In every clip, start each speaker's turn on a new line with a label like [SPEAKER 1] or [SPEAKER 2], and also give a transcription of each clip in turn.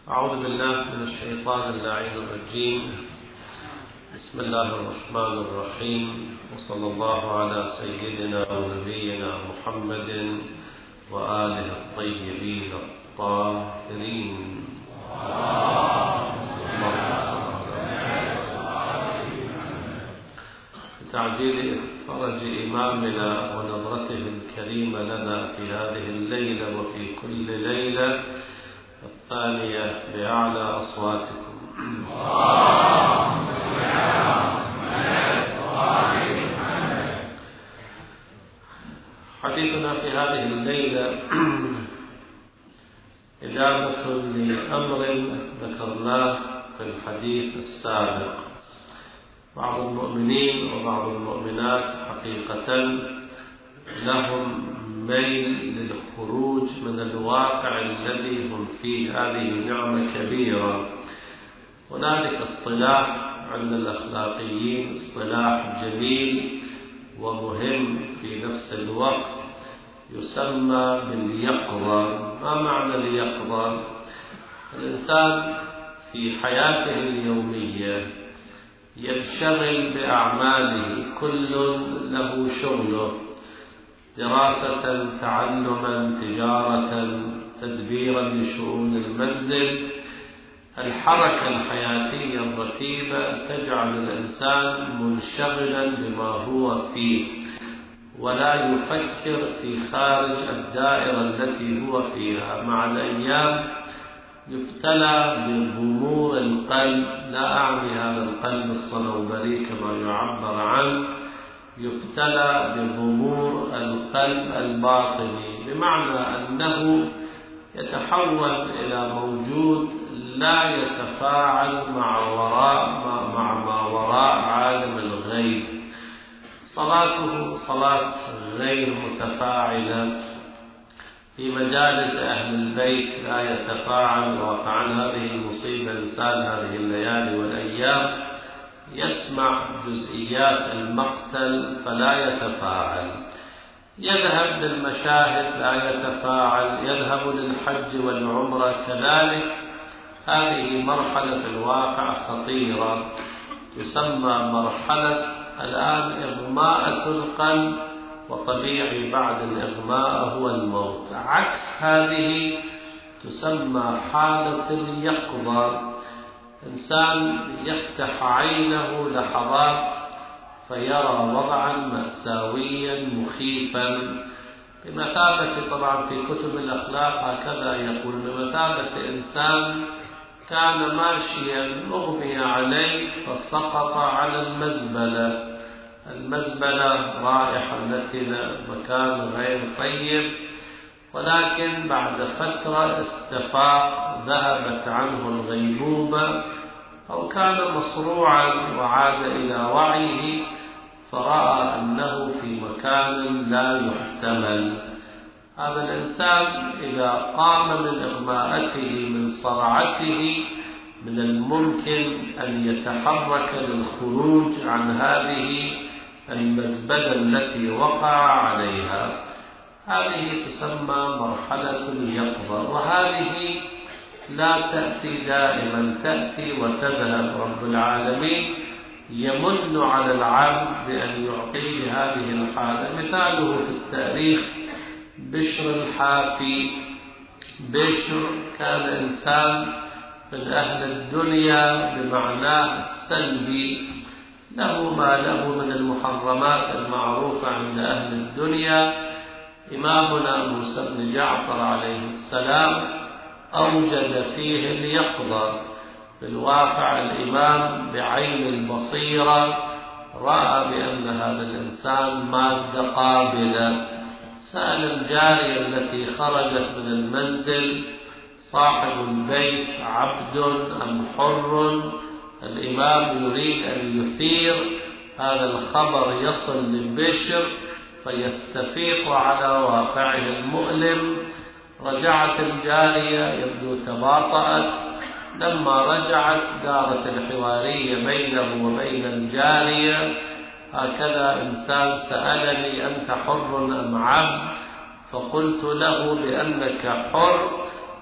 [SPEAKER 1] أعوذ بالله من الشيطان اللعين الرجيم. بسم الله الرحمن الرحيم، وصلى الله على سيدنا ونبينا محمد وآله الطيبين الطاهرين. بتعجيل فرج إمامنا ونظرته الكريمة لنا في هذه الليلة وفي كل ليلة الثانية بأعلى أصواتكم. حديثنا في هذه الليلة إجابة لأمر ذكرناه في الحديث السابق. بعض المؤمنين وبعض المؤمنات حقيقة لهم ميل للخروج من الواقع الذي هم فيه. هذه نعمة كبيرة. هنالك اصطلاح عند الأخلاقيين، اصطلاح جميل ومهم في نفس الوقت، يسمى باليقظة. ما معنى اليقظة؟ الإنسان في حياته اليومية ينشغل بأعماله، كل له شغله، دراسة، تعلما، تجارة، تدبيرا لشؤون المنزل. الحركة الحياتية الرتيبة تجعل الإنسان منشغلا بما هو فيه، ولا يفكر في خارج الدائرة التي هو فيها. مع الأيام يبتلى بضمور القلب، لا أعني هذا القلب الصنوبري كما يعبر عنه، يبتلى بضمور القلب الباطني، بمعنى أنه يتحول إلى موجود لا يتفاعل مع ما وراء عالم الغيب. صلاته صلاة غير متفاعلة، في مجالس أهل البيت لا يتفاعل. وقعا هذه المصيبة إنسان هذه الليالي والأيام يسمع جزئيات المقتل فلا يتفاعل، يذهب للمشاهد لا يتفاعل، يذهب للحج والعمرة كذلك. هذه مرحلة في الواقع خطيرة، تسمى مرحلة الآن إغماءة القلب، وطبيعي بعد الإغماء هو الموت. عكس هذه تسمى حالة اليقظة. إنسان يفتح عينه لحظات فيرى وضعا مأساويا مخيفا، بمثابة، طبعا في كتب الأخلاق هكذا يقول، بمثابة إنسان كان ماشيا أغمي عليه فسقط على المزبلة. المزبلة رائحة التي مكان غير طيب، ولكن بعد فترة استفاق، ذهبت عنه الغيبوبة، أو كان مصروعا وعاد إلى وعيه فرأى أنه في مكان لا يحتمل. هذا الإنسان إذا قام من إغماءته، من صرعته، من الممكن أن يتحرك للخروج عن هذه المزبلة التي وقع عليها. هذه تسمى مرحلة اليقظة، وهذه لا تأتي دائما، تأتي وتذهب. رب العالمين يمن على العبد بأن يعطيه هذه الحالة. مثاله في التاريخ بشر الحافي. بشر كان إنسان من أهل الدنيا بمعناه السلبي، له ما له من المحرمات المعروفة عند أهل الدنيا. إمامنا موسى بن جعفر عليه السلام أوجد فيه اليقظة. في الواقع الإمام بعين البصيرة رأى بأن هذا الإنسان مادة قابلة. سأل الجارية التي خرجت من المنزل: صاحب البيت عبد أم حر؟ الإمام يريد أن يثير هذا الخبر يصل لبشر فيستفيق على واقعه المؤلم. رجعت الجارية، يبدو تباطأت. لما رجعت دارت الحوارية بينه وبين الجارية: هكذا إنسان سألني أنت حر أم عبد؟ فقلت له بأنك حر،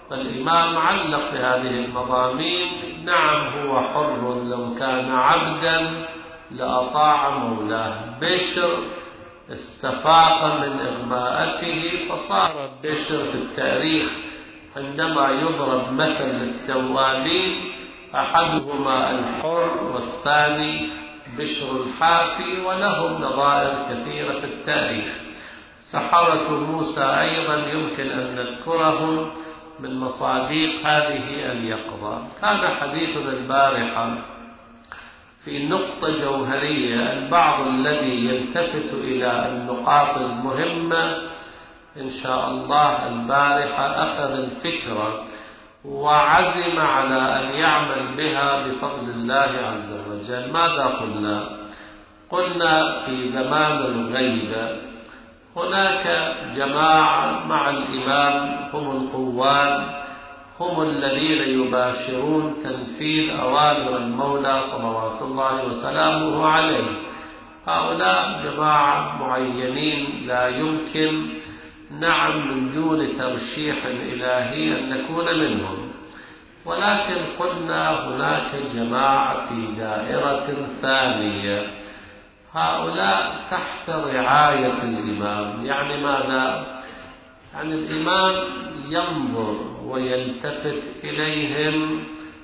[SPEAKER 1] فالإمام علق بهذه المضامين: نعم هو حر، لو كان عبدا لأطاع مولاه. بشر استفاق من إغماءته فصار بشر في التاريخ عندما يضرب مثل للتوابين أحدهما الحر والثاني بشر الحافي، ولهم نظائر كثيرة في التاريخ. سحرة موسى أيضا يمكن أن نذكرهم من مصادق هذه اليقظة. كان حديثنا البارحة في نقطة جوهرية، البعض الذي يلتفت إلى النقاط المهمة إن شاء الله البارحة أخذ الفكرة وعزم على أن يعمل بها بفضل الله عز وجل. ماذا قلنا؟ قلنا في زمان الغيبة هناك جماعة مع الإمام هم القوان، هم الذين يباشرون تنفيذ أوامر المولى صلوات الله وسلامه عليه. هؤلاء جماعة معينين لا يمكن من دون ترشيح إلهي أن نكون منهم، ولكن قلنا هناك جماعة في دائرة ثانية، هؤلاء تحت رعاية الإمام. يعني ماذا؟ يعني الإمام ينظر ويلتفت إليهم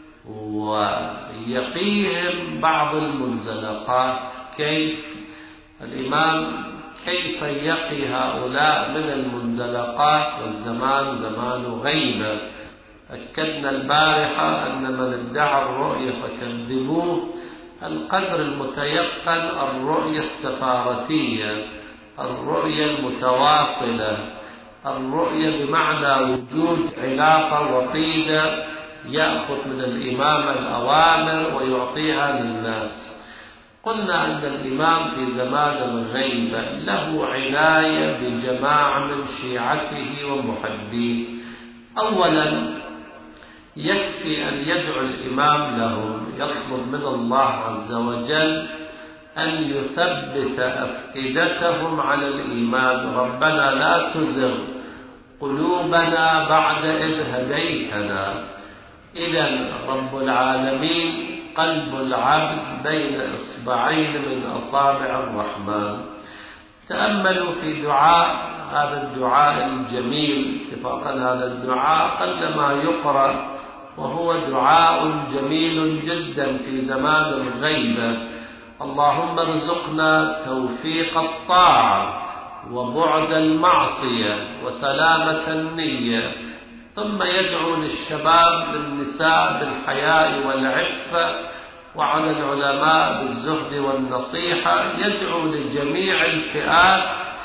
[SPEAKER 1] ويقيهم بعض المنزلقات. كيف الإمام كيف يقي هؤلاء من المنزلقات؟ والزمان زمان غيبة. أكدنا البارحة أن من ادعى الرؤية فكذبوه. القدر المتيقن الرؤية السفارتية، الرؤية المتواصلة، الرؤية بمعنى وجود علاقة وطيدة يأخذ من الإمام الأوامر ويعطيها للناس. قلنا أن الإمام في زمان الغيبة له عناية بجماعة من شيعته ومحبيه. أولا يكفي أن يدعو الإمام لهم، يطلب من الله عز وجل أن يثبت أفئدتهم على الإيمان. ربنا لا تزغ قلوبنا بعد إذ هديتنا. إذن رب العالمين قلب العبد بين إصبعين من أصابع الرحمن. تأملوا في دعاء هذا الدعاء الجميل. اتفاقا هذا الدعاء قلما يقرأ، وهو دعاء جميل جدا في زمان الغيبة: اللهم ارزقنا توفيق الطاعة وبعد المعصية وسلامة النية. ثم يدعو للشباب للنساء بالحياء والعفة، وعلى العلماء بالزهد والنصيحة. يدعو لجميع الفئات،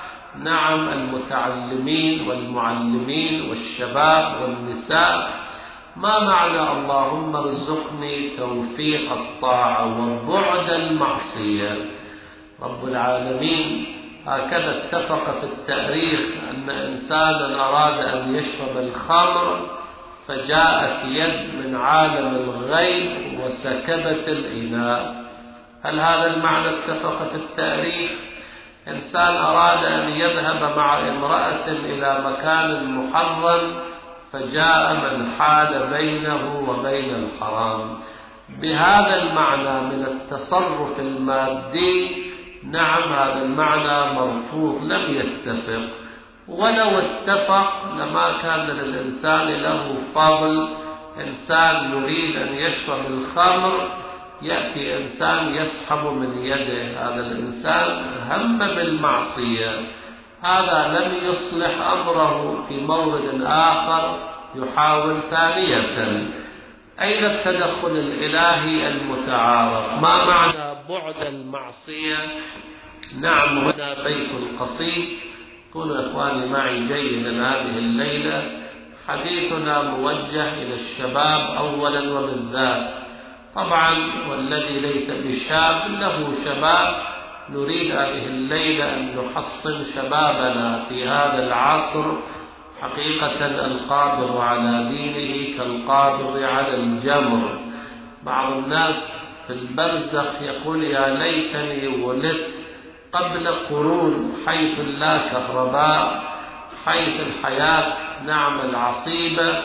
[SPEAKER 1] المتعلمين والمعلمين والشباب والنساء. ما معنى اللهم ارزقني توفيق الطاعة وبعد المعصية؟ رب العالمين هكذا اتفق في التاريخ أن إنسانا أراد أن يشرب الخمر، فجاءت يد من عالم الغيب وسكبت الإناء. هل هذا المعنى اتفق في التاريخ؟ إنسان أراد أن يذهب مع امرأة إلى مكان محرم، فجاء من حال بينه وبين الحرام. بهذا المعنى من التصرف المادي هذا المعنى مرفوض، لم يتفق. ولو اتفق لما كان للإنسان له فضل. إنسان يريد أن يشرب الخمر، يأتي إنسان يسحب من يده، هذا الإنسان هم بالمعصية، هذا لم يصلح أمره. في مورد آخر يحاول ثانية. أين التدخل الإلهي المتعارف؟ ما معنى بعد المعصية؟ هنا بيت القصيد. كونوا إخواني معي جيدا هذه الليلة. حديثنا موجه إلى الشباب أولا وبالذات. طبعا والذي ليس بشاب له شباب. نريد هذه الليلة أن نحصن شبابنا في هذا العصر. حقيقة القابض على دينه كالقابض على الجمر. بعض الناس في البرزخ يقول: يا ليتني ولدت قبل قرون، حيث لا كهرباء، حيث الحياة العصيبة.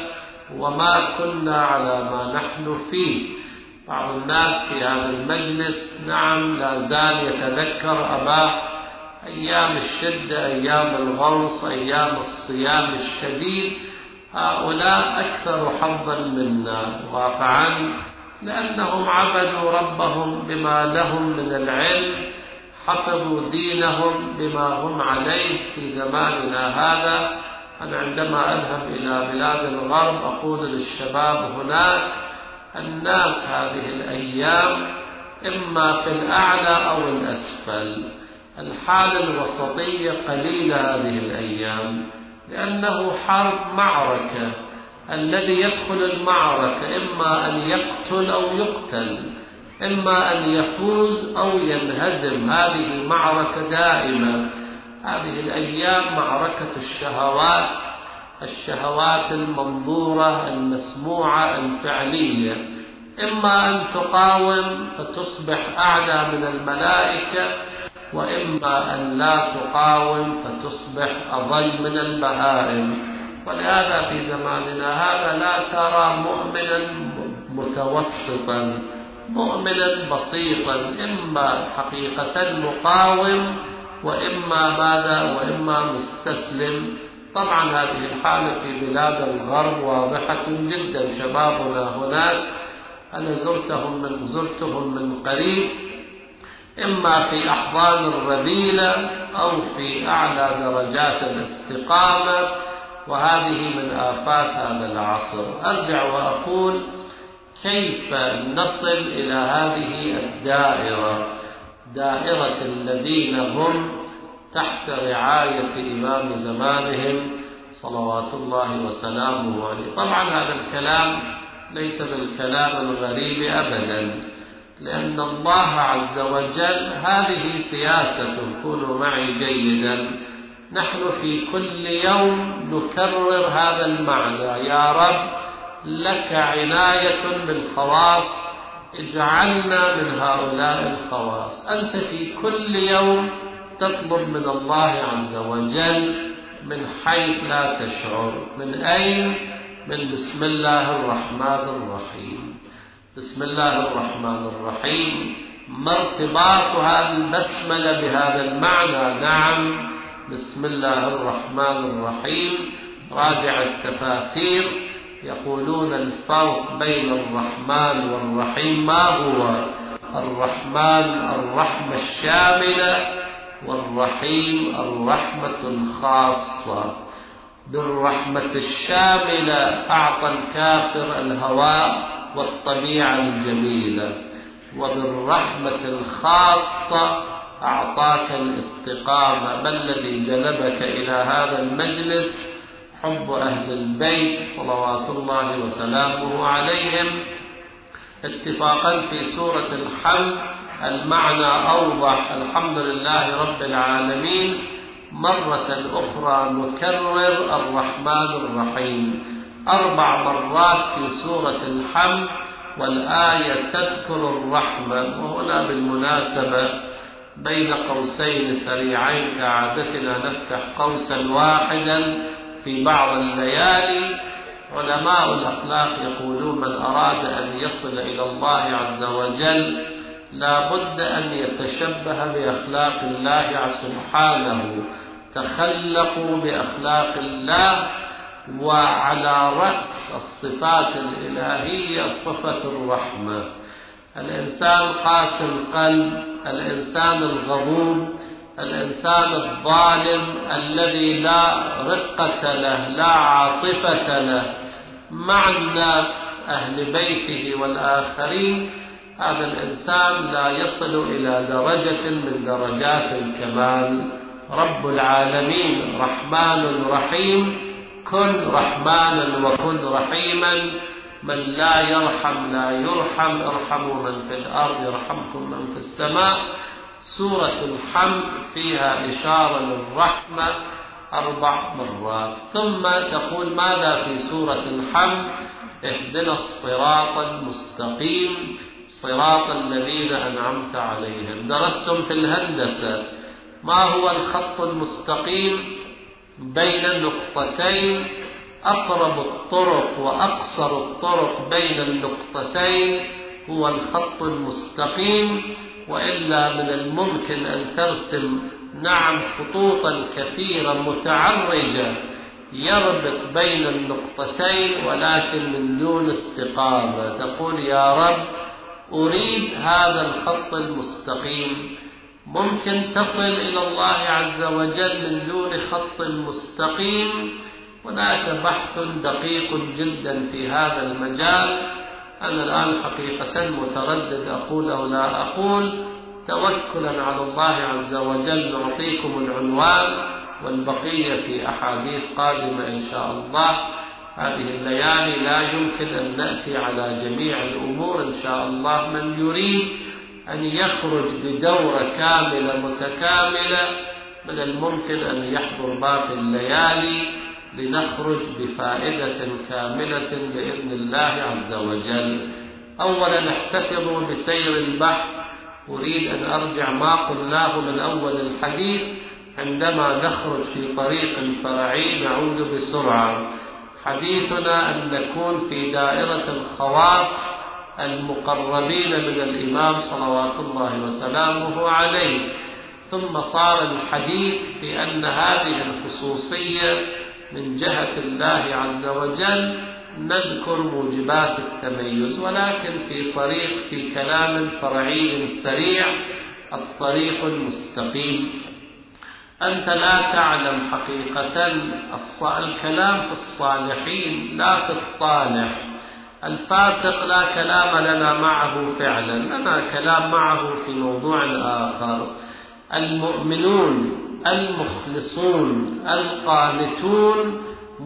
[SPEAKER 1] وما كنا على ما نحن فيه. بعض الناس في هذا المجلس نعم لا زال يتذكر أباه أيام الشدة، أيام الغوص، أيام الصيام الشديد. هؤلاء أكثر حظا منا واقعا، لأنهم عبدوا ربهم بما لهم من العلم، حفظوا دينهم بما هم عليه في زماننا هذا. أنا عندما أذهب إلى بلاد الغرب أقول للشباب هناك: الناس هذه الأيام إما في الأعلى أو الأسفل، الحالة الوسطية قليلة هذه الأيام، لأنه حرب معركة. الذي يدخل المعركة إما أن يقتل أو يقتل، إما أن يفوز أو ينهزم. هذه معركة دائمة. هذه الأيام معركة الشهوات المنظورة المسموعة الفعلية. إما أن تقاوم فتصبح أعلى من الملائكة، وإما أن لا تقاوم فتصبح أضل من البهائم. ولهذا في زماننا هذا لا ترى مؤمنا متوسطا، مؤمنا بسيطا، إما حقيقة مقاوم وإما مستسلم. طبعا هذه الحالة في بلاد الغرب واضحة جدا. شبابنا هناك أنا زرتهم من قريب، إما في أحضان الرذيلة أو في أعلى درجات الاستقامة، وهذه من آفات هذا العصر. أرجع وأقول: كيف نصل إلى هذه الدائرة، دائرة الذين هم تحت رعاية إمام زمانهم صلوات الله وسلامه عليه؟ طبعا هذا الكلام ليس بالكلام الغريب أبدا، لأن الله عز وجل هذه سياسة. كونوا معي جيدا، نحن في كل يوم نكرر هذا المعنى: يا رب لك عناية بالخواص، اجعلنا من هؤلاء الخواص. أنت في كل يوم تطلب من الله عز وجل من حيث لا تشعر. من أين؟ من بسم الله الرحمن الرحيم. بسم الله الرحمن الرحيم. ما ارتباط هذه البسملة بهذا المعنى؟ نعم، بسم الله الرحمن الرحيم. راجع التفاسير يقولون الفرق بين الرحمن والرحيم ما هو؟ الرحمن الرحمة الشاملة، والرحيم الرحمة الخاصة. بالرحمة الشاملة أعطى الكافر الهواء والطبيعة الجميلة، وبالرحمة الخاصة أعطاك الاستقامة. ما الذي جلبك إلى هذا المجلس؟ حب أهل البيت صلوات الله وسلامه عليهم. اتفاقا في سورة الحمد المعنى أوضح: الحمد لله رب العالمين. مرة أخرى نكرر الرحمن الرحيم 4 مرات في سورة الحمد، والآية تذكر الرحمة. وهنا بالمناسبة بين قوسين سريعين كعادتنا نفتح قوسا واحدا في بعض الليالي. علماء الأخلاق يقولون: من أراد أن يصل إلى الله عز وجل لا بد أن يتشبه بأخلاق الله سبحانه. تخلقوا بأخلاق الله، وعلى رأس الصفات الإلهية صفة الرحمة. الإنسان قاسي القلب، الإنسان الغضوب، الإنسان الظالم الذي لا رقة له، لا عاطفة له مع الناس أهل بيته والآخرين، هذا الإنسان لا يصل إلى درجة من درجات الكمال. رب العالمين رحمن رحيم. كن رحمانا وكن رحيما. من لا يرحم لا يرحم. ارحموا من في الأرض يرحمكم من في السماء. سورة الحمد فيها إشارة للرحمة 4 مرات. ثم تقول ماذا في سورة الحمد؟ اهدنا الصراط المستقيم صراط الذين أنعمت عليهم. درستم في الهندسة ما هو الخط المستقيم؟ بين نقطتين أقرب الطرق وأقصر الطرق بين النقطتين هو الخط المستقيم، وإلا من الممكن أن ترسم خطوطا كثيرة متعرجة يربط بين النقطتين ولكن من دون استقامة. تقول يا رب أريد هذا الخط المستقيم. ممكن تصل إلى الله عز وجل من دون خط مستقيم. هناك بحث دقيق جدا في هذا المجال. أنا الآن حقيقة متردد أقول أو لا أقول، توكلا على الله عز وجل نعطيكم العنوان والبقية في أحاديث قادمة إن شاء الله. هذه الليالي لا يمكن أن نأتي على جميع الأمور إن شاء الله. من يريد أن يخرج بدورة كاملة متكاملة من الممكن أن يحضر باقي الليالي لنخرج بفائدة كاملة بإذن الله عز وجل. أولا احتفظوا بسير البحث. أريد أن أرجع ما قلناه من أول الحديث. عندما نخرج في طريق فرعي نعود بسرعة. حديثنا أن نكون في دائرة الخواص المقربين من الإمام صلوات الله وسلامه عليه، ثم صار الحديث في أن هذه الخصوصية من جهة الله عز وجل نذكر موجبات التميز، ولكن في كلام فرعي سريع. الطريق المستقيم. أنت لا تعلم حقيقة الكلام في الصالحين لا في الصالح. الفاسق لا كلام لنا معه فعلا، لنا كلام معه في موضوع آخر. المؤمنون المخلصون القانتون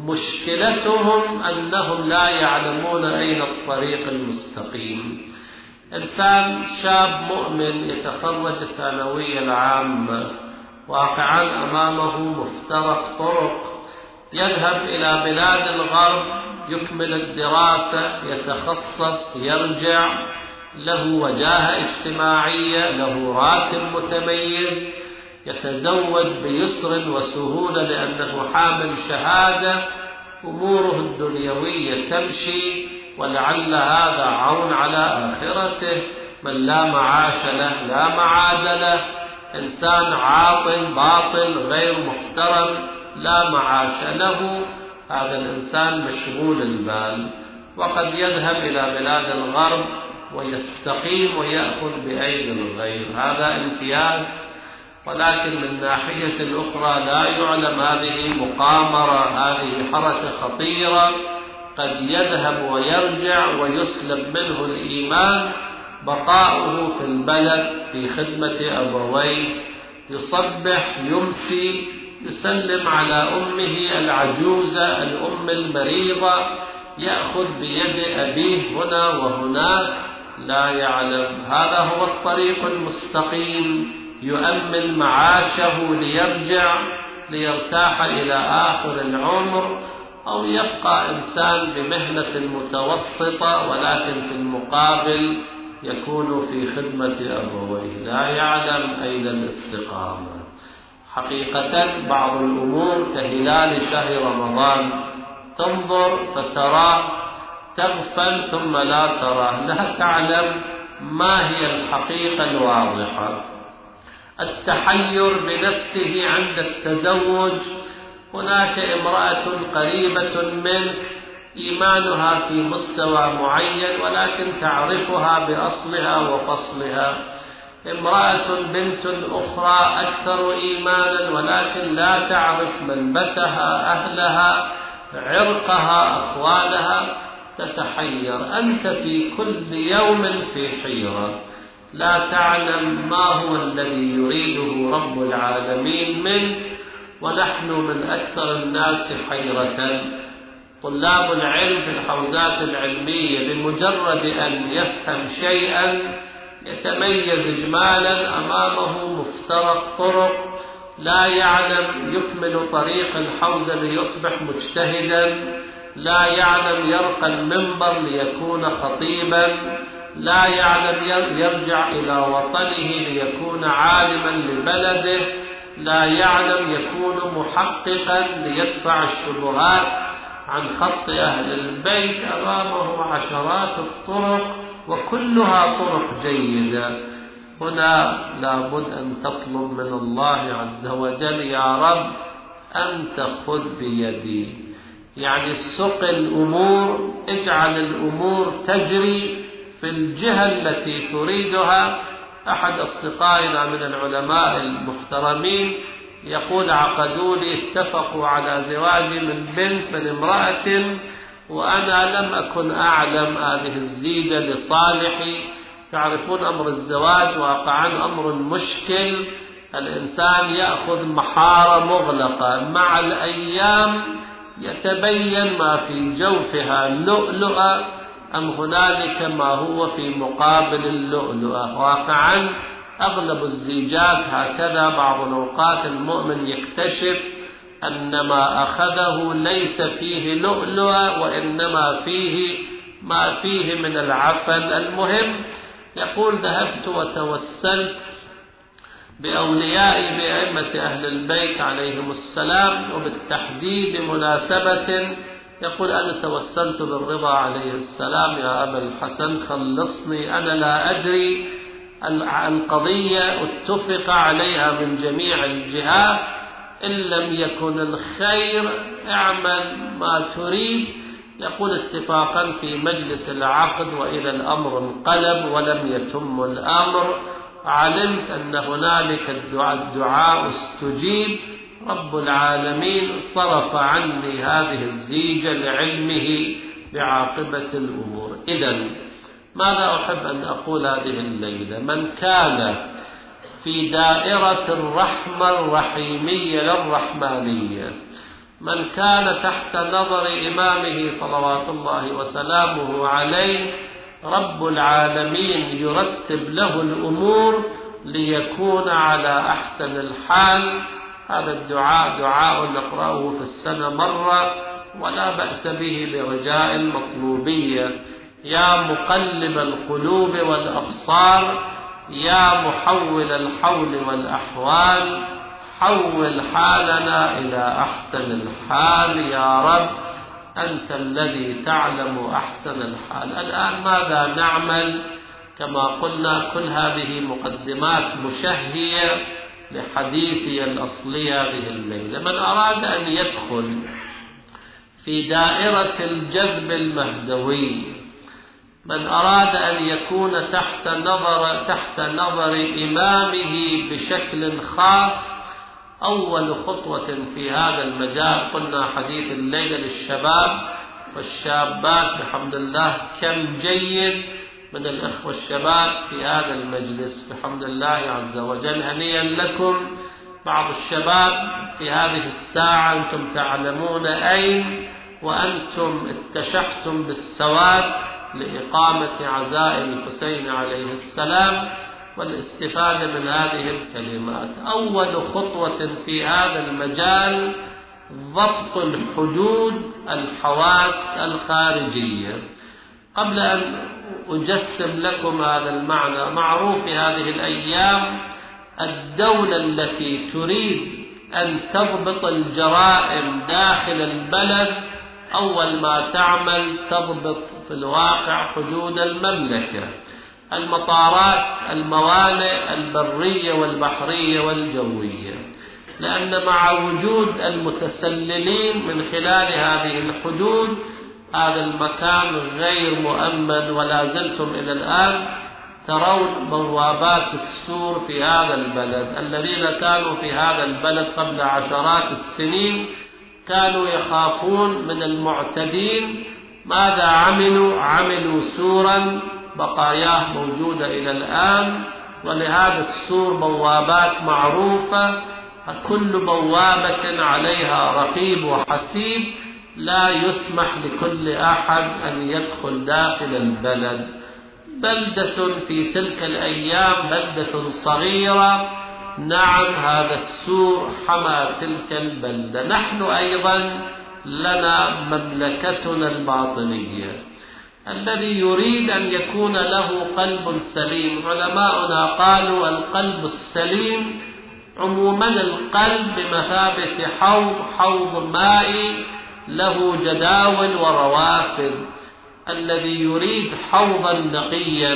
[SPEAKER 1] مشكلتهم أنهم لا يعلمون أين الطريق المستقيم. إنسان شاب مؤمن يتخرج الثانوية العامة، واقعا أمامه مفترق طرق، يذهب إلى بلاد الغرب يكمل الدراسة، يتخصص، يرجع، له وجاهة اجتماعية، له راتب متميز، يتزوج بيسر وسهولة لأنه حامل شهادة، أموره الدنيوية تمشي، ولعل هذا عون على آخرته. من لا معاش له لا معاد له. إنسان عاطل باطل غير محترم لا معاش له. هذا الإنسان مشغول البال، وقد يذهب إلى بلاد الغرب ويستقيم ويأخذ بأيدي الغير. هذا امتياز، ولكن من ناحية الأخرى لا يعلم هذه مقامرة، هذه حركة خطيرة. قد يذهب ويرجع ويسلب منه الإيمان. بقاؤه في البلد في خدمة أبويه، يصبح يمسي يسلم على أمه العجوزة الأم المريضة، يأخذ بيد أبيه هنا وهناك، لا يعلم. هذا هو الطريق المستقيم. يؤمن معاشه ليرجع ليرتاح إلى آخر العمر، أو يبقى إنسان بمهنة متوسطة ولكن في المقابل يكون في خدمة أبويه، لا يعلم أين الاستقامة. حقيقة بعض الأمور كهلال شهر رمضان، تنظر فتراه، تغفل ثم لا تراه، لا تعلم ما هي الحقيقة الواضحة. التحير بنفسه عند التزوج. هناك امرأة قريبة منك إيمانها في مستوى معين ولكن تعرفها بأصلها وفصلها. امرأة بنت أخرى أكثر إيمانا ولكن لا تعرف منبتها، أهلها، عرقها، أخوالها، تتحير. أنت في كل يوم في حيرة، لا تعلم ما هو الذي يريده رب العالمين منك. ونحن من أكثر الناس حيرة. طلاب العلم في الحوزات العلمية بمجرد أن يفهم شيئا يتميز إجمالا، أمامه مفترق طرق، لا يعلم يكمل طريق الحوزة ليصبح مجتهدا، لا يعلم يرقى المنبر ليكون خطيبا، لا يعلم يرجع إلى وطنه ليكون عالما لبلده، لا يعلم يكون محققا ليدفع الشبهات عن خط أهل البيت أمامه عشرات الطرق وكلها طرق جيدة. هنا لابد أن تطلب من الله عز وجل: يا رب أنت خذ بيدي، يعني سق الأمور، اجعل الأمور تجري في الجهة التي تريدها. أحد أصدقائنا من العلماء المحترمين يقول: عقدوا لي، اتفقوا على زواجي من بنت من امرأة وأنا لم أكن أعلم هذه الزيجة لصالحي. تعرفون أمر الزواج واقعا أمر مشكل، الإنسان يأخذ محارة مغلقة، مع الأيام يتبين ما في جوفها لؤلؤة أم هنالك ما هو في مقابل اللؤلؤة. واقعا أغلب الزيجات هكذا. بعض الأوقات المؤمن يكتشف أن ما أخذه ليس فيه لؤلؤة وإنما فيه ما فيه من العفن. المهم، يقول: ذهبت وتوسلت بأوليائي بأئمة أهل البيت عليهم السلام، وبالتحديد بمناسبة، يقول: أنا توسلت بالرضا عليه السلام: يا أبا الحسن خلصني، أنا لا أدري، القضية اتفق عليها من جميع الجهات، إن لم يكن الخير اعمل ما تريد. يقول: اتفاقا في مجلس العقد، وإذا الأمر انقلب ولم يتم الأمر، علمت أن هنالك الدعاء استجيب، رب العالمين صرف عني هذه الزيجة لعلمه بعاقبة الأمور. إذن ماذا أحب أن أقول هذه الليلة؟ من كان في دائرة الرحمة الرحيمية للرحمانية، من كان تحت نظر إمامه صلوات الله وسلامه عليه، رب العالمين يرتب له الأمور ليكون على أحسن الحال. هذا الدعاء دعاء نقرأه في السنة مرة ولا بأس به لرجاء المطلوبية: يا مقلب القلوب والأبصار، يا محول الحول والأحوال، حول حالنا إلى أحسن الحال يا رب، أنت الذي تعلم أحسن الحال. الآن ماذا نعمل؟ كما قلنا كل هذه مقدمات مشهية لحديثي الأصلي هذه الليلة. من أراد أن يدخل في دائرة الجذب المهدوي، من أراد أن يكون تحت نظر إمامه بشكل خاص، أول خطوة في هذا المجال، قلنا حديث الليلة للشباب والشابات بحمد الله، كم جيد من الأخوة الشباب في هذا المجلس بحمد الله عز وجل، هنيئا لكم. بعض الشباب في هذه الساعة أنتم تعلمون أين، وأنتم اتشحتم بالسواد لإقامة عزاء الحسين عليه السلام والاستفادة من هذه الكلمات. أول خطوة في هذا المجال ضبط الحدود، الحواس الخارجية. قبل أن أجسم لكم هذا المعنى، معروف في هذه الأيام الدولة التي تريد أن تضبط الجرائم داخل البلد أول ما تعمل تضبط في الواقع حدود المملكة، المطارات، الموانئ البرية والبحرية والجوية، لأن مع وجود المتسللين من خلال هذه الحدود هذا المكان غير مؤمن. ولا زلتم إلى الآن ترون بوابات السور في هذا البلد. الذين كانوا في هذا البلد قبل عشرات السنين كانوا يخافون من المعتدين. ماذا عملوا؟ عملوا سورا بقاياه موجودة إلى الآن، ولهذا السور بوابات معروفة، كل بوابة عليها رقيب وحسيب، لا يسمح لكل أحد أن يدخل داخل البلد. بلدة في تلك الأيام بلدة صغيرة، نعم هذا السور حمى تلك البلدة. نحن أيضا لنا مملكتنا الباطنية. الذي يريد أن يكون له قلب سليم، علماؤنا قالوا القلب السليم عموما القلب بمثابة حوض مائي له جداول وروافد. الذي يريد حوضا نقيا،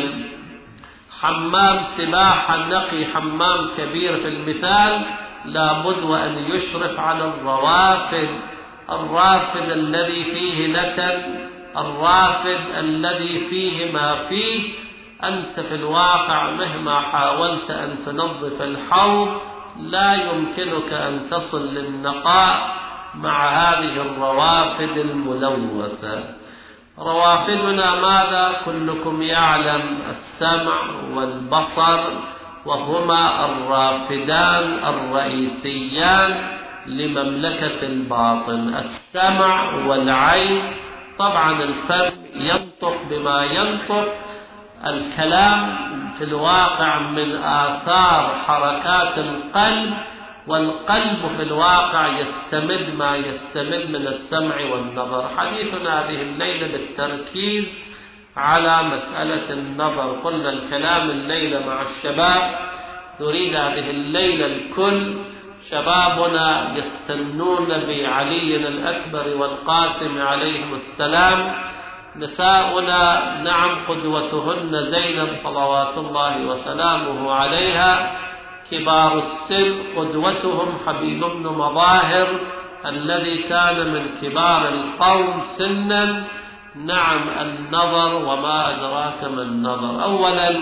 [SPEAKER 1] حمام سباحة نقي، حمام كبير في المثال، لابد وأن يشرف على الروافد. الرافد الذي فيه لتن، الرافد الذي فيه ما فيه. أنت في الواقع مهما حاولت أن تنظف الحوض لا يمكنك أن تصل للنقاء مع هذه الروافد الملوثة. روافدنا ماذا؟ كلكم يعلم السمع والبصر، وهما الرافدان الرئيسيان لمملكة الباطن. السمع والعين، طبعا الفم ينطق بما ينطق، الكلام في الواقع من آثار حركات القلب، والقلب في الواقع يستمد ما يستمد من السمع والنظر. حديثنا هذه الليلة بالتركيز على مسألة النظر. قلنا الكلام الليلة مع الشباب، نريد هذه الليلة الكل شبابنا يستنون بعلي الأكبر والقاسم عليهم السلام، نساؤنا نعم قدوتهن زينب صلوات الله وسلامه عليها، كبار السن قدوتهم حبيب بن مظاهر الذي كان من كبار القوم سنا. نعم النظر، وما أدراك ما النظر. أولا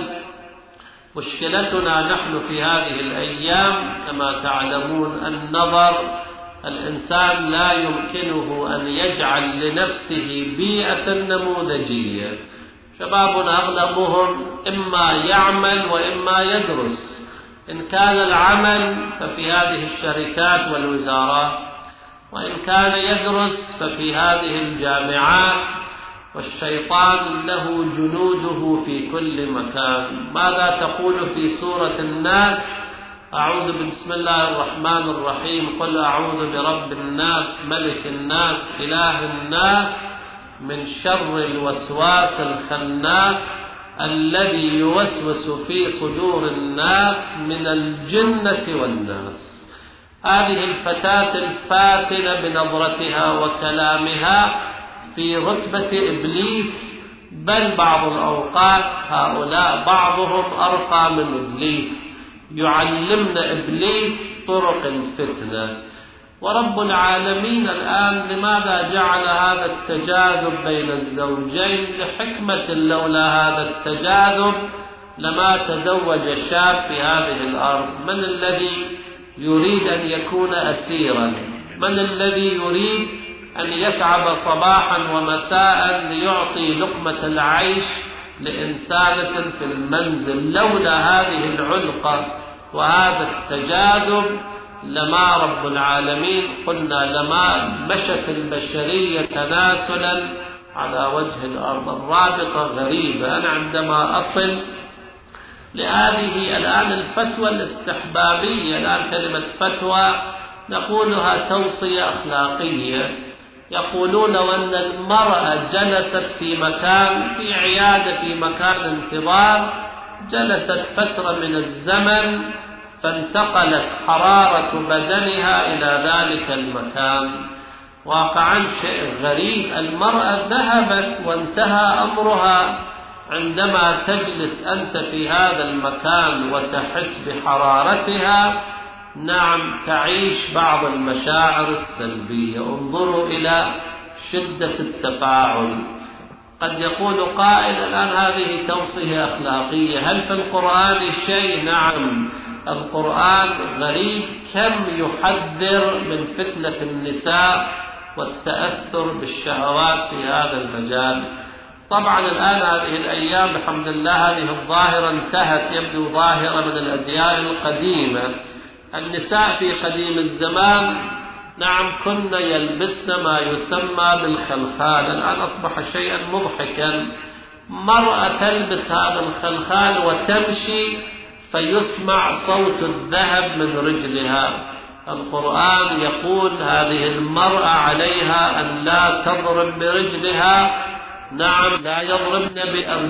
[SPEAKER 1] مشكلتنا نحن في هذه الأيام كما تعلمون النظر. الإنسان لا يمكنه أن يجعل لنفسه بيئة نموذجية. شبابنا أغلبهم إما يعمل وإما يدرس. إن كان العمل ففي هذه الشركات والوزارات، وإن كان يدرس ففي هذه الجامعات، والشيطان له جنوده في كل مكان. ماذا تقول في سورة الناس؟ أعوذ بسم الله الرحمن الرحيم، قل أعوذ برب الناس ملك الناس إله الناس من شر الوسواس الخناس الذي يوسوس في صدور الناس من الجنة والناس. هذه الفتاة الفاتنة بنظرتها وكلامها في رتبة إبليس، بل بعض الأوقات هؤلاء بعضهم أرقى من إبليس، يعلمنا إبليس طرق الفتنة. ورب العالمين الآن لماذا جعل هذا التجاذب بين الزوجين؟ لحكمة، لولا هذا التجاذب لما تزوج شاب في هذه الأرض. من الذي يريد أن يكون أسيرا؟ من الذي يريد أن يتعب صباحا ومساء ليعطي لقمة العيش لإنسانة في المنزل؟ لولا هذه العلقة وهذا التجاذب لما رب العالمين قلنا لما مشت البشرية تناسلا على وجه الأرض. الرابطة غريبة. أنا عندما أصل لهذه الآن الفتوى الاستحبابية، الآن كلمة فتوى نقولها توصية أخلاقية، يقولون أن المرأة جلست في مكان، في عيادة، في مكان انتظار، جلست فترة من الزمن فانتقلت حرارة بدنها إلى ذلك المكان. واقعا شيء غريب، المرأة ذهبت وانتهى أمرها. عندما تجلس أنت في هذا المكان وتحس بحرارتها، نعم تعيش بعض المشاعر السلبية. انظروا إلى شدة التفاعل. قد يقول قائل الآن هذه توصية أخلاقية، هل في القرآن شيء؟ نعم القرآن غريب، كم يحذر من فتنة النساء والتأثر بالشهوات في هذا المجال. طبعا الآن هذه الأيام بحمد الله هذه الظاهرة انتهت، يبدو ظاهرة من الأديان القديمة. النساء في قديم الزمان نعم كن يلبسن ما يسمى بالخلخال، الآن أصبح شيئا مضحكا. مرأة تلبس هذا الخلخال وتمشي فيسمع صوت الذهب من رجلها. القرآن يقول هذه المرأة عليها أن لا تضرب برجلها، نعم لا يضربن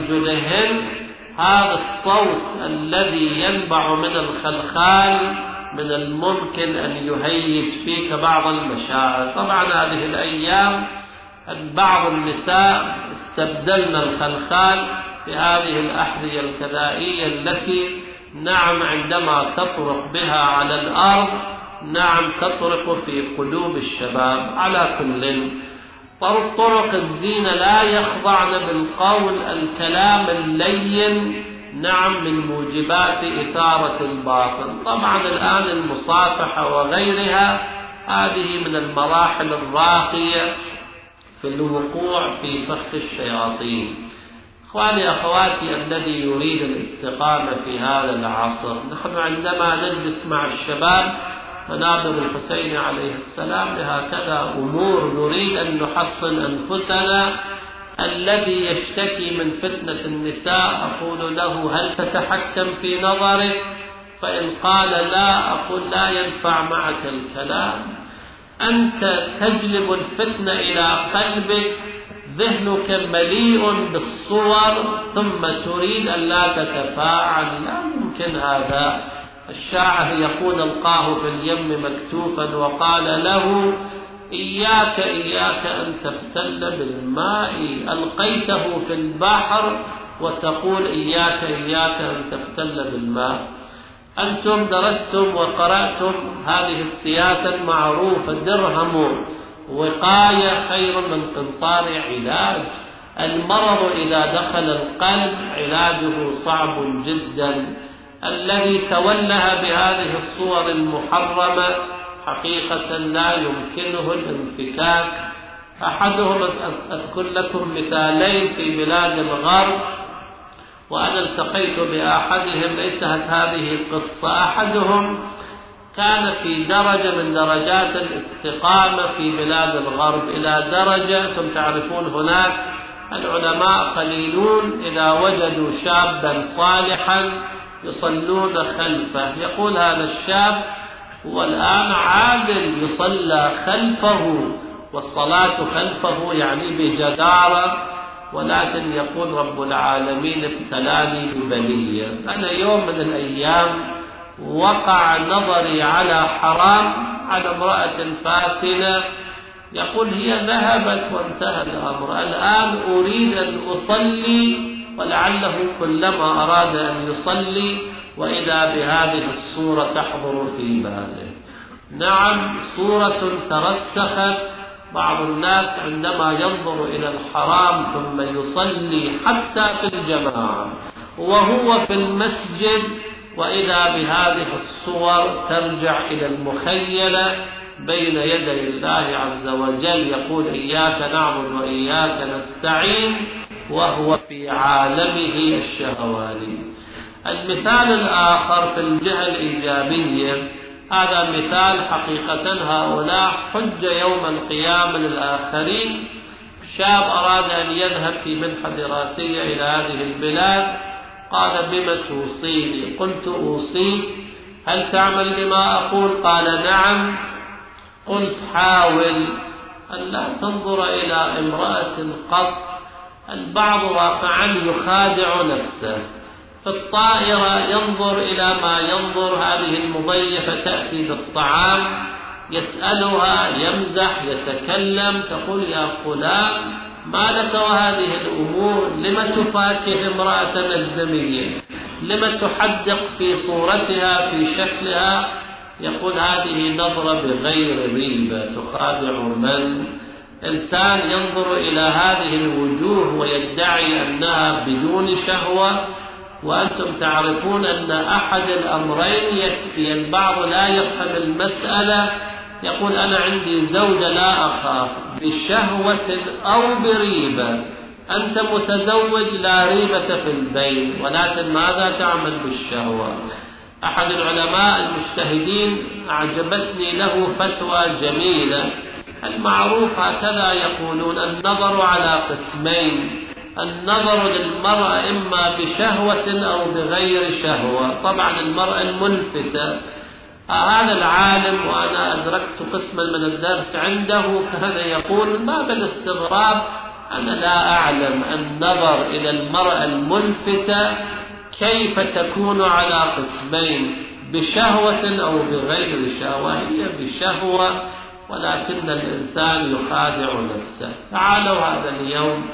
[SPEAKER 1] بأرجلهن. هذا الصوت الذي ينبع من الخلخال من الممكن أن يهيج فيك بعض المشاعر. طبعا هذه الأيام بعض النساء استبدلن الخلخال بهذه الأحذية الكذائية التي نعم عندما تطرق بها على الأرض نعم تطرق في قلوب الشباب. على كل طرق الزينة لا يخضعن بالقول الكلام اللين نعم من موجبات إثارة الباطل. طبعا الآن المصافحة وغيرها هذه من المراحل الراقية في الوقوع في فخ الشياطين. إخواني أخواتي الذي يريد الاستقامة في هذا العصر، نحن عندما نجلس مع الشباب منابر الحسين عليه السلام لهكذا أمور نريد أن نحصن أنفسنا. الذي يشتكي من فتنة النساء أقول له هل تتحكم في نظرك؟ فإن قال لا أقول لا ينفع معك الكلام. أنت تجلب الفتنة إلى قلبك، ذهنك مليء بالصور ثم تريد أن لا تتفاعل، لا يمكن هذا. الشاعر يقول القاه في اليم مكتوفا وقال له إياك إياك أن تبتل بالماء، ألقيته في البحر وتقول إياك إياك أن تبتل بالماء. أنتم درستم وقرأتم هذه السياسة المعروفة، درهم وقاية خير من قنطار علاج. المرض إذا دخل القلب علاجه صعب جدا. الذي تولها بهذه الصور المحرمة حقيقة لا يمكنه الانفكاك. أحدهم أذكر لكم مثالين في بلاد الغرب، وأنا التقيت بأحدهم، ليست هذه القصة. أحدهم كان في درجة من درجات الاستقامة في بلاد الغرب، إلى درجة ثم تعرفون هناك العلماء قليلون إذا وجدوا شابا صالحا يصلون خلفه. يقول هذا الشاب هو الآن عادل يصلى خلفه والصلاة خلفه يعني بجدارة، ولكن يقول رب العالمين ابتلاني ببلية. أنا يوم من الأيام وقع نظري على حرام على امرأة فاسنة، يقول هي ذهبت وانتهى الأمر. الآن أريد أن أصلي ولعله كلما أراد أن يصلي وإذا بهذه الصورة تحضر في باله. نعم صورة ترسخت. بعض الناس عندما ينظر إلى الحرام ثم يصلي حتى في الجماعة وهو في المسجد وإذا بهذه الصور ترجع إلى المخيلة بين يدي الله عز وجل، يقول إياك نعبد وإياك نستعين وهو في عالمه الشهواني. المثال الآخر في الجهة الإيجابية، هذا مثال حقيقة هؤلاء حجة يوم القيامة للآخرين. شاب أراد أن يذهب في منحة دراسية إلى هذه البلاد، قال بما توصيني؟ قلت أوصيك هل تعمل بما أقول؟ قال نعم. قلت حاول أن لا تنظر إلى امرأة قط. البعض واقعا يخادع نفسه. في الطائرة ينظر إلى ما ينظر، هذه المضيفة تأتي بالطعام يسألها يمزح يتكلم، تقول يا فلان ما لك وهذه الأمور؟ لم تفاكه امرأة أجنبية؟ لم تحدق في صورتها في شكلها؟ يقول هذه نظرة بغير ريبة تخادع من؟ إنسان ينظر إلى هذه الوجوه ويدعي أنها بدون شهوة، وأنتم تعرفون أن أحد الأمرين يكفي. البعض لا يفهم المسألة، يقول أنا عندي زوجة لا أخاف بشهوة أو بريبة. أنت متزوج لا ريبة في البين، ولكن ماذا تعمل بالشهوة؟ أحد العلماء المجتهدين أعجبتني له فتوى جميلة. المعروف هكذا يقولون النظر على قسمين: النظر للمرأة إما بشهوة أو بغير شهوة. طبعا المرأة الملفتة، هذا العالم وأنا أدركت قسما من الدرس عنده كان يقول ما بالاستغراب أنا لا أعلم النظر إلى المرأة الملفتة كيف تكون على قسمين: بشهوة أو بغير شهوة، هي بشهوة، ولكن الإنسان يخادع نفسه. تعالوا هذا اليوم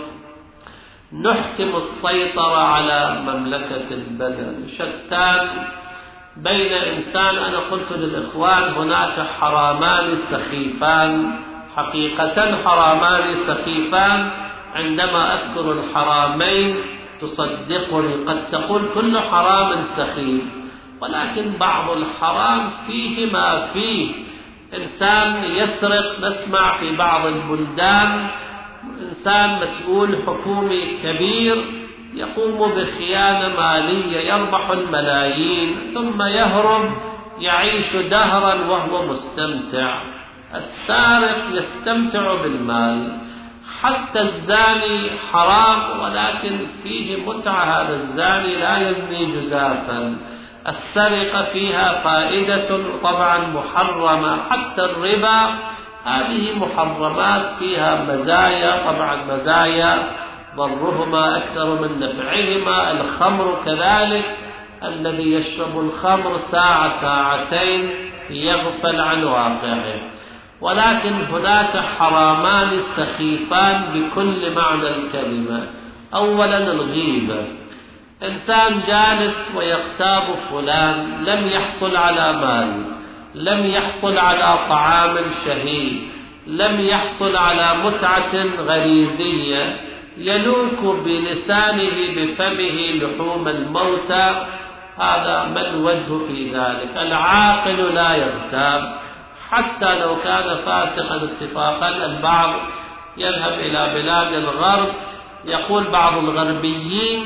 [SPEAKER 1] نحكم السيطرة على مملكة البدن. شتان بين إنسان، أنا قلت للإخوان هناك حرامان سخيفان، حقيقة حرامان سخيفان. عندما أذكر الحرامين تصدقني، قد تقول كل حرام سخيف، ولكن بعض الحرام فيه ما فيه. إنسان يسرق، نسمع في بعض البلدان إنسان مسؤول حكومي كبير يقوم بخيانة مالية يربح الملايين ثم يهرب يعيش دهرا وهو مستمتع. السارق يستمتع بالمال. حتى الزاني حرام ولكن فيه متعة، هذا الزاني لا يزني جزافا. السرقة فيها فائدة طبعا محرمة. حتى الربا هذه محرمات فيها مزايا، طبعا مزايا ضرهما أكثر من نفعهما. الخمر كذلك، الذي يشرب الخمر ساعة ساعتين يغفل عن واقعه. ولكن هناك حرامان سخيفان بكل معنى الكلمة. أولا الغيبة، إنسان جالس ويغتاب فلان، لم يحصل على مال، لم يحصل على طعام شهي، لم يحصل على متعة غريزية، يلوك بلسانه بفمه لحوم الموتى، هذا ما الوجه في ذلك؟ العاقل لا يغتاب حتى لو كان فاسقا اتفاقا. البعض يذهب إلى بلاد الغرب، يقول بعض الغربيين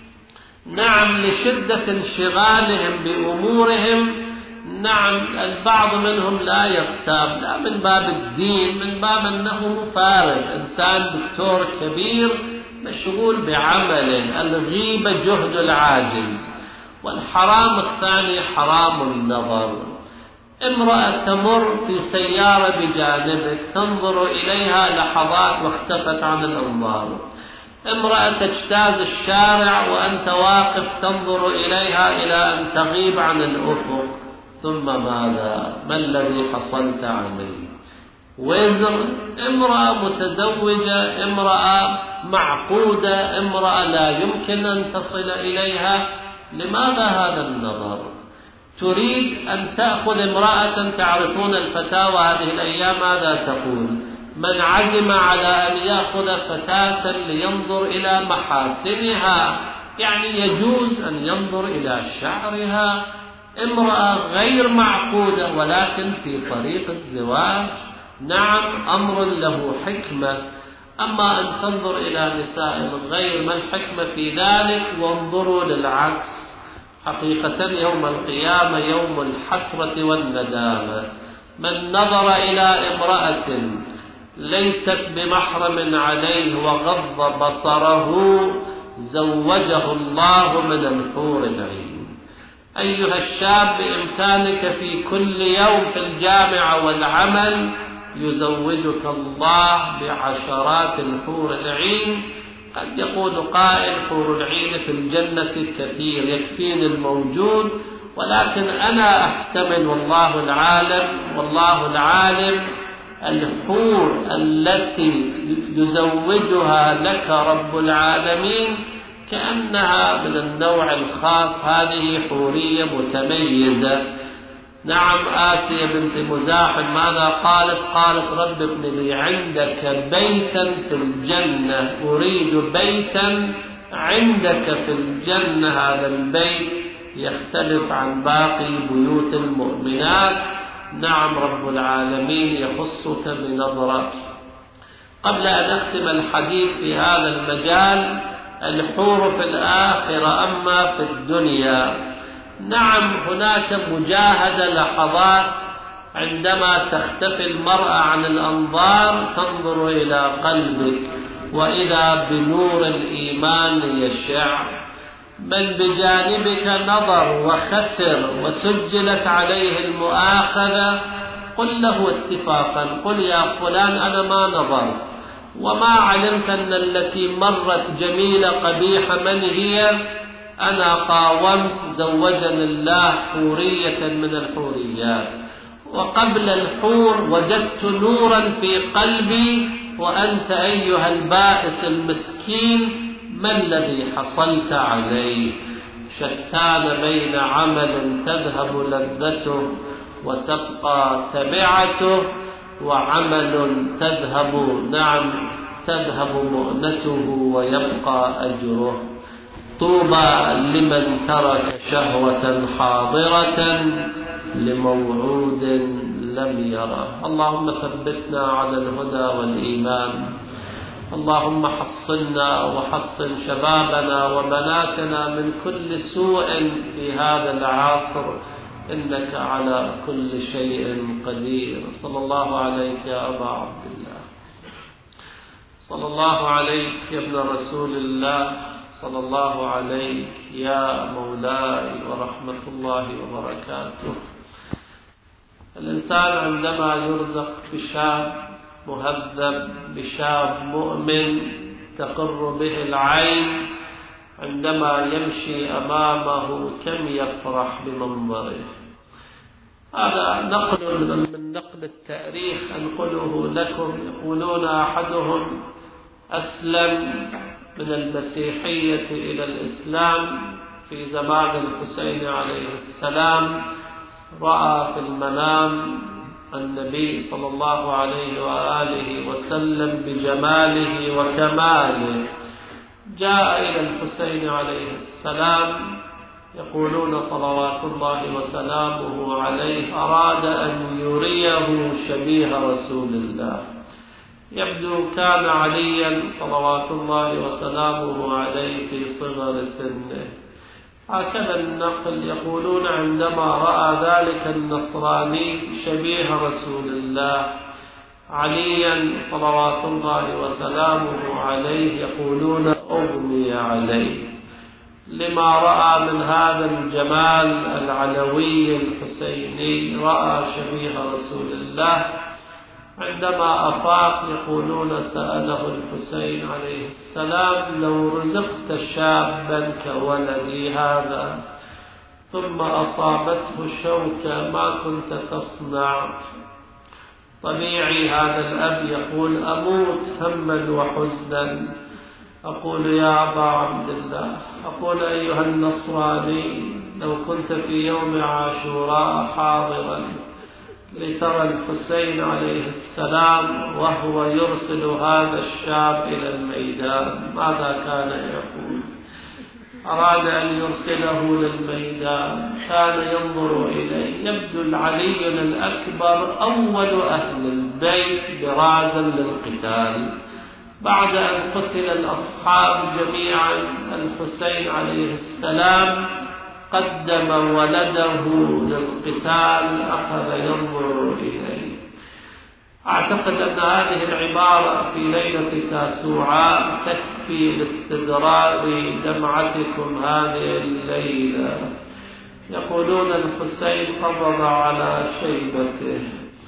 [SPEAKER 1] نعم لشدة انشغالهم بأمورهم، نعم البعض منهم لا يغتاب، لا من باب الدين، من باب أنه فارغ، إنسان دكتور كبير مشغول بعمله. الغيبة جهد العاجز. والحرام الثاني حرام النظر. امرأة تمر في سيارة بجانبك تنظر إليها لحظات واختفت عن الأنظار. امرأة تجتاز الشارع وأنت واقف تنظر إليها إلى أن تغيب عن الأفق، ثم ماذا؟ ما الذي حصلت عليه؟ وزر. امرأة متزوجة، امرأة معقودة، امرأة لا يمكن أن تصل إليها، لماذا هذا النظر؟ تريد أن تأخذ امرأة، تعرفون الفتاوى هذه الأيام ماذا تقول؟ من عزم على أن يأخذ فتاة لينظر إلى محاسنها، يعني يجوز أن ينظر إلى شعرها. امرأة غير معقودة ولكن في طريق الزواج، نعم أمر له حكمة. أما أن تنظر إلى نساء غير، ما الحكمة في ذلك؟ وانظروا للعكس. حقيقة يوم القيامة يوم الحسرة والندامة. من نظر إلى امرأة ليست بمحرم عليه وغض بصره زوجه الله من الحور العين. أيها الشاب، بإمكانك في كل يوم في الجامعة والعمل يزوجك الله بعشرات الحور العين. قد يقول قائل حور العين في الجنة كثير، يكفيني الموجود، ولكن أنا أحتمل والله العالم والله العالم الحور التي يزوجها لك رب العالمين كأنها من النوع الخاص، هذه حورية متميزة. نعم آسيا بنت مزاحم ماذا قالت؟ قالت رب ابن لي عندك بيتا في الجنة، أريد بيتا عندك في الجنة. هذا البيت يختلف عن باقي بيوت المؤمنات. نعم رب العالمين يخصك بنظرة. قبل أن أختم الحديث في هذا المجال، الحور في الآخرة أما في الدنيا، نعم هناك مجاهدة لحظات عندما تختفي المرأة عن الأنظار تنظر إلى قلبك وإذا بنور الإيمان يشع. من بجانبك نظر وخسر وسجلت عليه المؤاخذة، قل له اتفاقا، قل يا فلان أنا ما نظرت وما علمت أن التي مرت جميلة قبيحة من هي، أنا قاومت زوجني الله حورية من الحوريات، وقبل الحور وجدت نورا في قلبي، وأنت أيها البائس المسكين ما الذي حصلت عليه؟ شتان بين عمل تذهب لذته وتبقى تبعته، وعمل تذهب مؤنته ويبقى أجره. طوبى لمن ترك شهوة حاضرة لموعود لم يره. اللهم ثبتنا على الهدى والإيمان، اللهم حصنا وحصن شبابنا وبناتنا من كل سوء في هذا العصر، إنك على كل شيء قدير. صلى الله عليك يا أبا عبد الله، صلى الله عليك يا ابن رسول الله، صلى الله عليك يا مولاي ورحمة الله وبركاته. الإنسان عندما يرزق بشاب مهذب، بشاب مؤمن تقر به العين، عندما يمشي أمامه كم يفرح بمنظره. هذا نقل من نقل التاريخ أنقله لكم. يقولون أحدهم أسلم من المسيحية إلى الإسلام في زمان الحسين عليه السلام، رأى في المنام النبي صلى الله عليه وآله وسلم بجماله وكماله، جاء إلى الحسين عليه السلام، يقولون صلوات الله وسلامه عليه أراد أن يريه شبيه رسول الله. يبدو كان عليا صلوات الله وسلامه عليه في صغر سنه، هكذا النقل. يقولون عندما رأى ذلك النصراني شبيه رسول الله عليا صلوات الله وسلامه عليه، يقولون أغمي عليه لما رأى من هذا الجمال العلوي الحسيني، رأى شبيه رسول الله. عندما أفاق يقولون سأله الحسين عليه السلام لو رزقت شابا كولدي هذا ثم أصابته شوكة ما كنت تصنع؟ طبيعي هذا الأب يقول أموت هما وحزنا. أقول يا أبا عبد الله، أقول أيها النصراني، لو كنت في يوم عاشوراء حاضرا لترى الحسين عليه السلام وهو يرسل هذا الشاب إلى الميدان، ماذا كان يقول؟ أراد أن يرسله للميدان، كان ينظر إليه. يبدو العلي الأكبر أول أهل البيت برازا للقتال. بعد أن قتل الأصحاب جميعا، الحسين عليه السلام قدم ولده للقتال، أخذ ينظر إليه. أعتقد أن هذه العبارة في ليلة تاسوعاء تكفي لاستدراج دمعتكم هذه الليلة. يقولون الحسين قبض على شيبته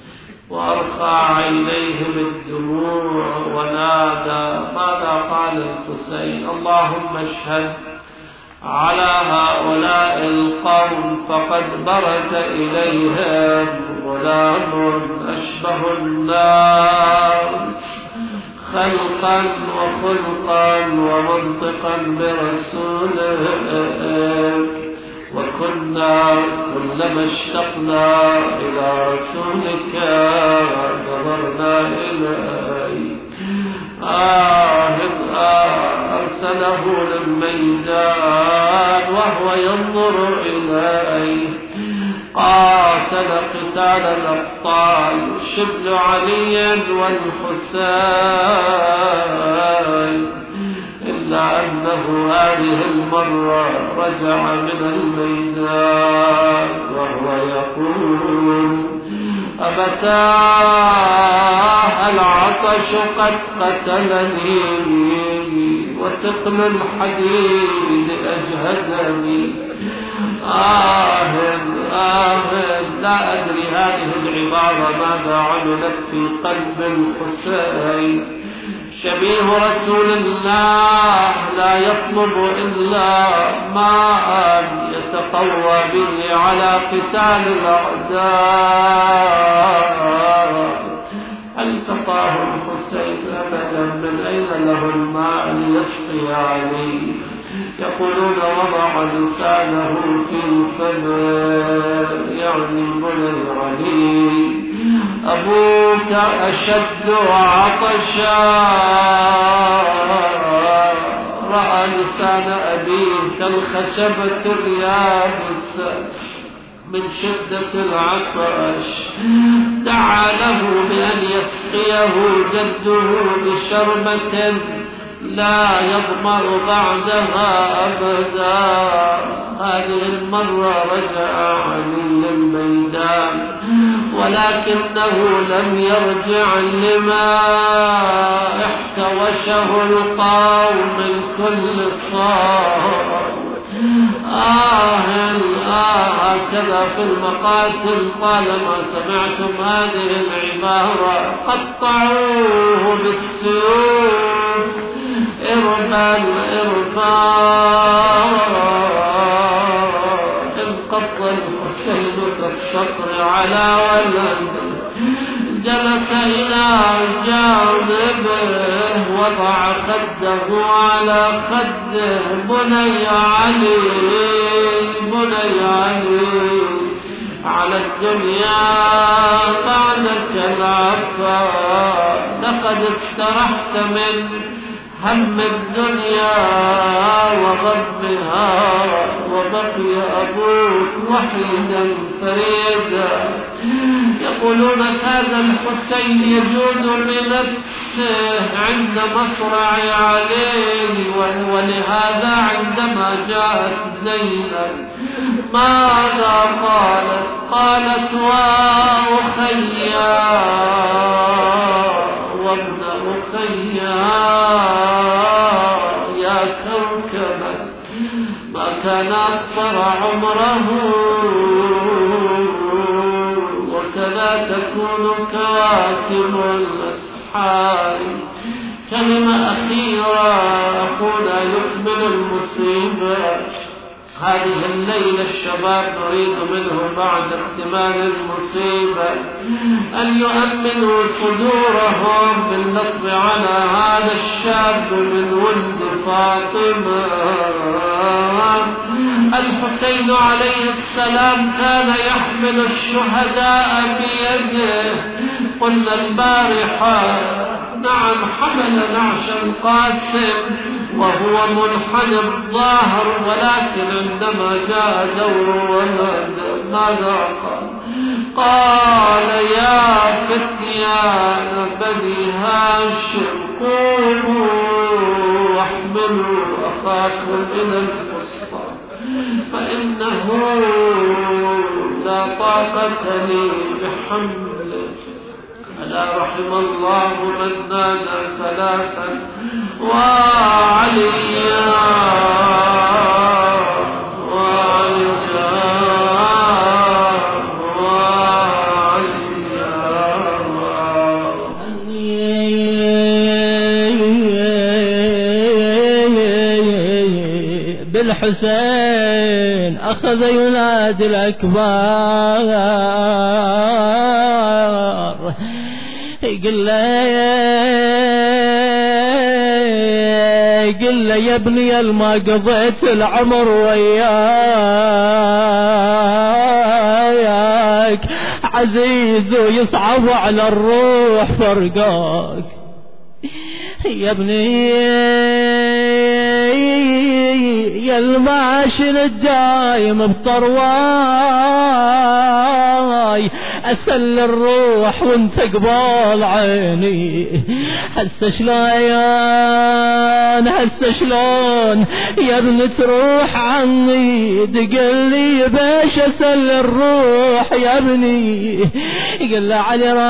[SPEAKER 1] وأرخى عينيه بالدموع ونادى. ماذا قال الحسين؟ اللهم اشهد على هؤلاء القوم فقد برز إليهم غلام أشبه الناس خلقا وخلقا ومنطقا برسولك، وكنا كلما اشتقنا إلى رسولك نظرنا إليه. أرسله للميدان وهو ينظر إليه. قاتل قتال الأبطال شبل علي والحسين، إلا أنه هذه المرة رجع من الميدان وهو يقول أبتاه العطش قد قتلني وثقل الحديد أجهدني. لا أدري هذه العبارة ماذا عملت في قلب الحسين. شبيه رسول الله لا يطلب إلا ماء يتقوى به على قتال الأعداء. هل سقاه الحسين أبدا؟ من أين له الماء ليسقي عليه؟ يقولون وضع لسانه في الفم، يعني بني علي أبوك أشد عطشا، رأى لسان أبيه كالخشبة اليابسة من شدة العطش، دعا له بأن يسقيه جده بشربة لا يظمأ بعدها أبدا. هذه المرة رجع علي للميدان، ولكنه لم يرجع لما احتوشه القوم من كل صار. هكذا في المقاتل طالما سمعتم هذه العبارة قطعوه بالسيوف، اربا انقض الحسين كالشطر على ولد، جلس إلى جانبه وضع خده على خده، بني علي بني علي على الدنيا بعدك العفا، لقد استرحت من هم الدنيا وغمها، وبقي أبوك وحيدا فريدا. يقولون كان الحسين يجود بنفسه عند مصرع عليه، ولهذا عندما جاءت زينب ماذا قالت؟ قالت وأخيا وابن أخيا يا كوكبا ما كان أكثر عمره، وكذا تكون كواكب الأسحار. كلمة أخيرة أخونا يكمل المصيبة. هذه الليلة الشباب نريد منه بعد اكتمال المصيبة أن يؤمنوا صدورهم بالنصب على هذا الشاب من ولد فاطمة. الحسين عليه السلام كان يحمل الشهداء بيده، قلنا البارحة نعم حمل نعش القاسم وهو منحنى الظاهر، ولكن عندما جاء دور ولد ماذا قال؟ قال يا فتيان بني هاشم قوموا واحملوا أخاكم إلى الفسطى، فإنه لا طاقة لي بحمله. ألا رحم الله من نادى ثلاثا وعليا وعليا وعليا بالحسين أخذ ينادي الأكبار، قل له يا ابني ما قضيت العمر وياك عزيز ويصعب على الروح فرقاك. يا ابني يا الماشن الدايم بطرواي أسل الروح وانت قبال عيني، هسه شلون يا ابن تروح عني، تقلي باش أسل الروح يا ابني. قل له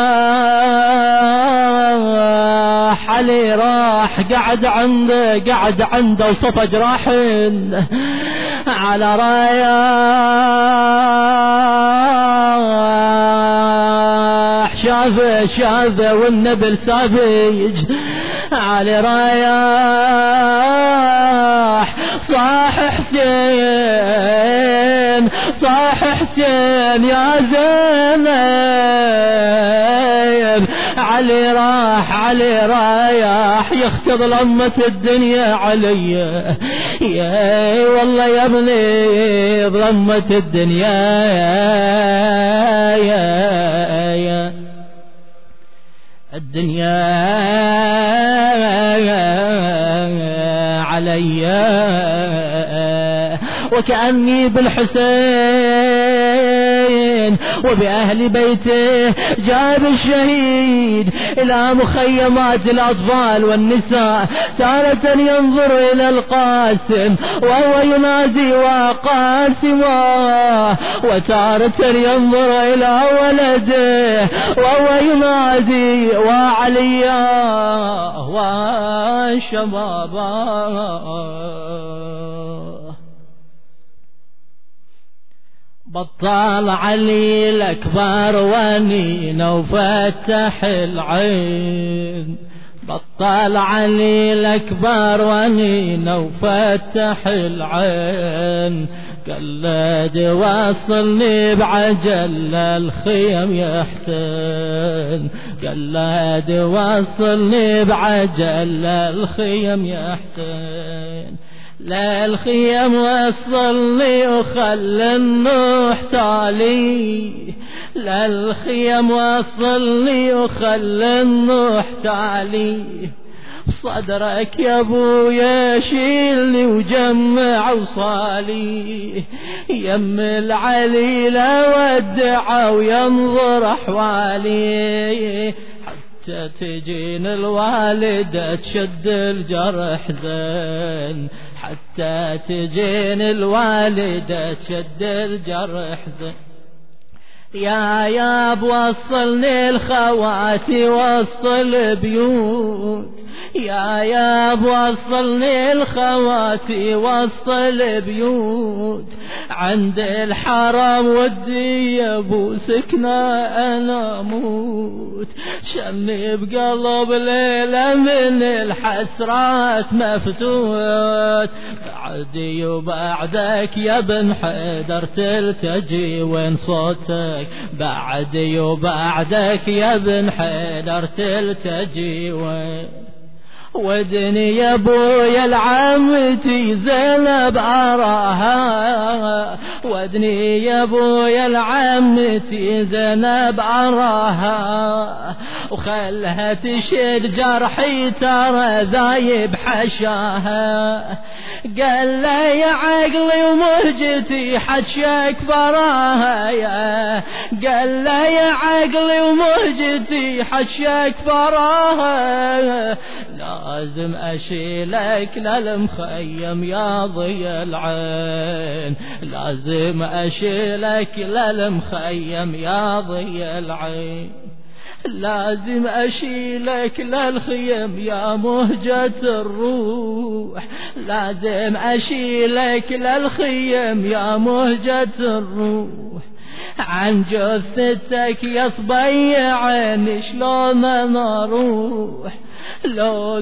[SPEAKER 1] علي راح قعد عنده وصف جراح على رايح شافه والنبل سابج
[SPEAKER 2] علي رايح صاح حسين صاح حسين يا زينب علي رايح يختض لأمة الدنيا علي يا والله يا ابني ضمة الدنيا يا الدنيا علي وكأني بالحسين وبأهل بيته جاب الشهيد إلى مخيمات الأطفال والنساء تارة ينظر إلى القاسم وهو ينادي وقاسما وتارة ينظر إلى ولده وهو ينادي وعليا وشبابا. بطال علي الأكبر ونينا وفتح العين بطال علي الأكبر ونينا وفتح العين قلد وصلني بعجل الخيم يا حسين قلد وصلني بعجل الخيم يا حسين للخيم وصلني وخلي النوح تالي للخيم وصلني وخلي النوح تالي صدرك يا ابويا شيلني وجمع وصالي يم العليلة ودع وينظر احوالي حتى تجين الوالدة تشد الجرح زين حتى تجين الوالدة تشد الجرح زين يا بوصلني الخواتي وسط البيوت يا بوصلني الخواتي وسط البيوت عند الحرم ودي يا ابو سكنة انا موت شمي بقلب ليلة من الحسرات مفتوت بعدي وبعدك يا بن حيدر تلتجي وين صوتك بعدي وبعدك يا بن حيدر تلتجي وين ودني يا ابويا العمتي زينب اراها ودني يا ابويا العمتي زينب اراها وخلها تشد جرحي ترى ذايب حشاها قال لي يا عقلي ومهجتي حشاك براها قال لي يا عقلي ومهجتي حشاك براها لازم أشيلك للمخيم يا ضي العين لازم أشيلك للمخيم يا ضي العين لازم أشيلك للخيم يا مهجة الروح لازم أشيلك للخيم يا مهجة الروح عن جثتك يا صبي عيني شلون انا اروح لو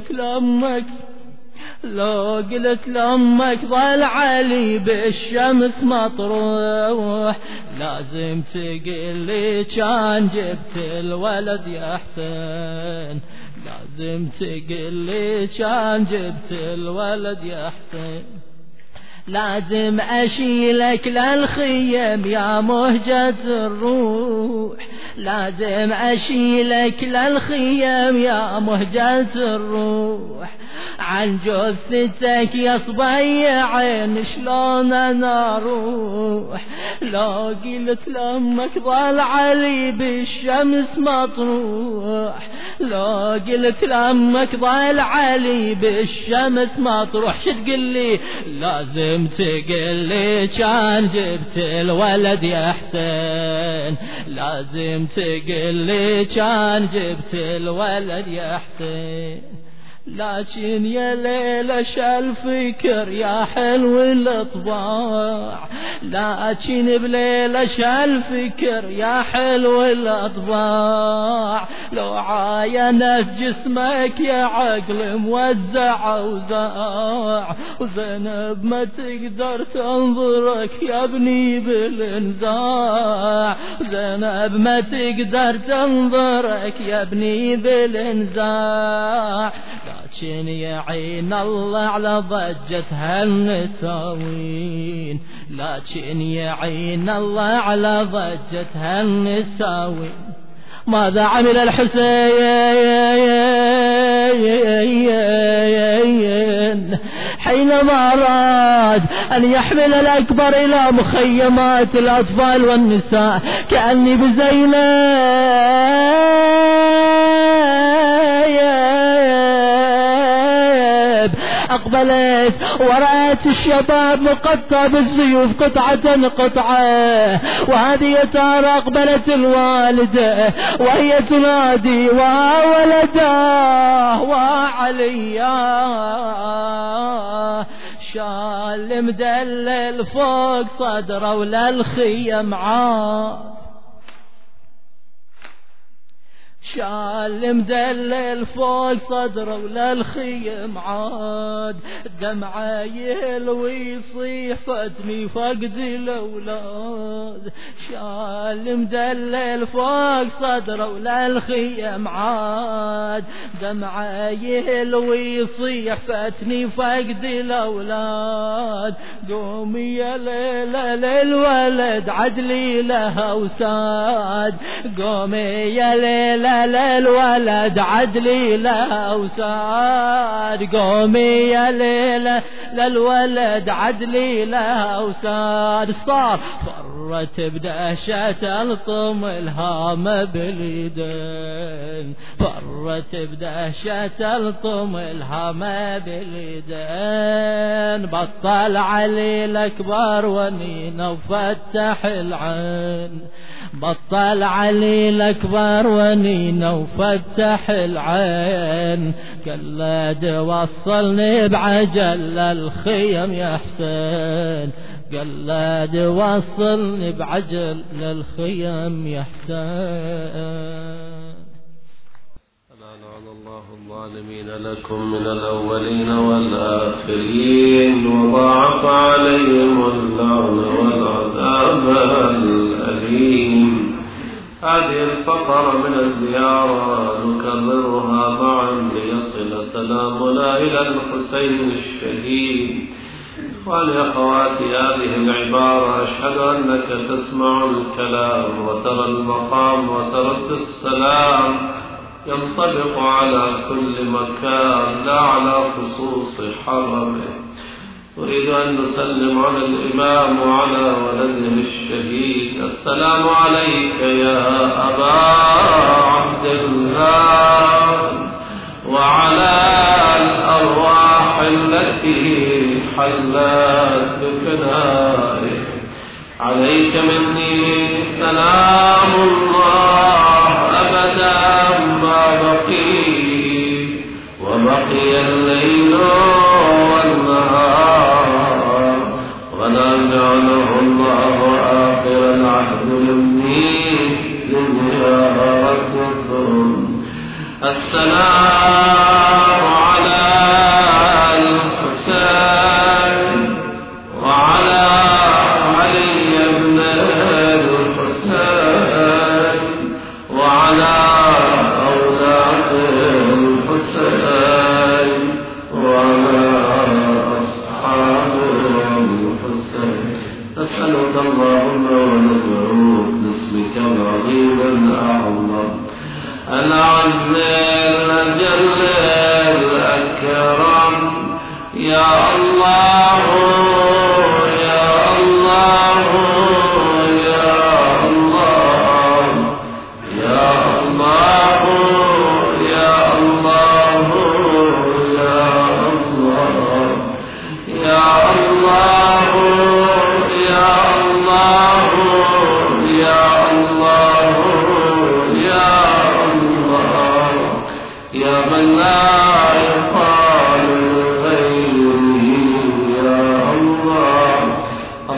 [SPEAKER 2] قلت لأمك ضل علي بالشمس مطروح لازم تقلي كان جبت الولد يا حسين لازم تقلي كان جبت الولد يا حسين لازم أشيلك للخيم يا مهجة الروح لازم أشيلك للخيم يا مهجة الروح عن جثتك يا صبي عين شلون انا اروح لو قلت لامك ضل علي بالشمس مطروح لو قلت لامك ضل علي بالشمس مطروح شو تقلي لازم تقلي كان جبت الولد يا حسين لازم تقلي كان جبت الولد يا حسين لكن يا ليلة شالفكر يا حلو الأطباع، لكن بليلة شالفكر يا حلو الأطباع، لو عاينت جسمك يا عقل موزع وزاع، وزينب ما تقدر تنظرك يا ابني بالانزاع، زينب ما تقدر تنظرك يا ابني بالانزاع، لكن يا عين الله على ضجة هالنساوين، لكن يا عين الله على ضجة هالنساوين. ماذا عمل الحسين حينما أراد أن يحمل الأكبر إلى مخيمات الأطفال والنساء؟ كأني أقبلت ورأت الشباب مقطع بالسيوف قطعة قطعة، وهذه ترى أقبلت الوالدة وهي تنادي وولداه وعلياه، شال مدلل فوق صدره وللخيم عاد، شال مدلل فوق صدره وللخيم عاد، دمعه يلوي يصيح فاتني فقد الأولاد، شال مدلل فوق صدره وللخيم عاد، دمعه يلوي يصيح فاتني فقد الأولاد، قومي يا ليلة للولد عدلي لها وساد، قومي يا ليلة للولد عدلي له وساد، قومي يا ليلة للولد عدلي له وساد، صار فرت بدهشة الطم الهام باليدين، فرت بدهشة الطم الهام باليدين، بطل علي الأكبر ونينا وفتح العين، بطل علي الأكبر ونينا وفتح العين، قلد وصلني بعجل للخيم يا حسين، قلد وصلني بعجل للخيم يا حسين.
[SPEAKER 1] لعن الله الظالمين لكم من الأولين والآخرين، وضاعف عليهم اللعن والعذاب الأليم. هذه الفقرة من الزيارة نكررها معا ليصل سلامنا إلى الحسين الشهيد. إخواني أخواتي، هذه العبارة أشهد أنك تسمع الكلام وترى المقام وترد السلام ينطبق على كل مكان لا على خصوص حرمه. أريد أن نسلم على الإمام وعلى ولده الشهيد. السلام عليك يا أبا عبد الله وعلى الأرواح التي حلت بفنائك. عليك مني سلام الله أبدا ما بقي، وبقي الليل والنهار، ولا جعله الله آخر العهد مني زيارتكم. السلام على الحسين وعلى علي بن الحسين وعلى أولاد الحسين وعلى أصحاب الحسين. نسألك اللهم وندعوك باسمك العظيم الأعظم الأعز الأجل الأكرم. يا الله يا الله يا الله يا الله يا الله يا الله يا الله يا الله يا الله يا الله يا من لا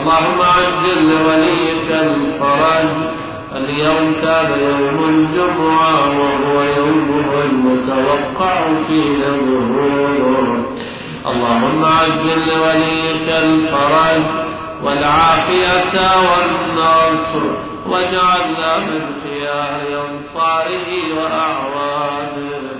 [SPEAKER 1] اللهم عجل لوليك الفرج. اليوم كان يوم الجمعة وهو يومه المتوقع فيه ظهوره. اللهم عجل لوليك الفرج والعافية والنصر، واجعلنا من خيار أنصاره وأعوانه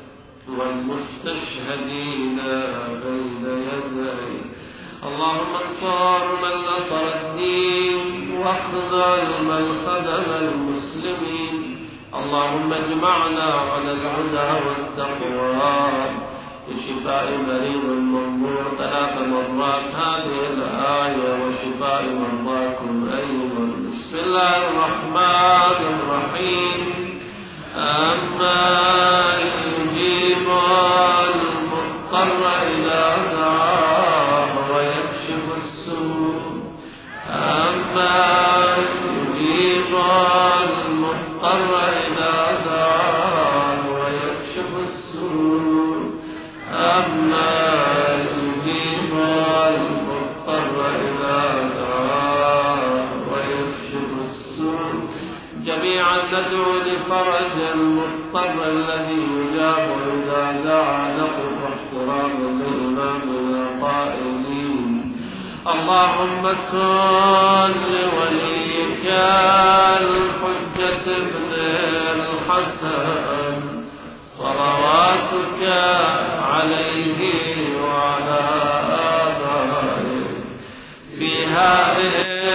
[SPEAKER 1] والمستشهدين بين يديه. اللهم انصر من نصر الدين واخذل من خذل المسلمين. اللهم اجمعنا على الهدى والتقوى بشفاء مريض المنظور 3 مرات هذه الآية وشفاء مرضاكم أيضا. بسم الله الرحمن الرحيم. أما يجيب المضطر إذا دعاه ويكشف السوء. أما يجيب المضطر إذا دعاه ويكشف السوء. أما يجيب المضطر إذا دعاه ويكشف السوء. جميعا ندعو لفرج المضطر الذي يجاب إذا دعا، نقف احتراما لإمامنا قائلين: اللهم كن لوليك الحجة ابن الحسن صلواتك عليه وعلى آبائه في هذه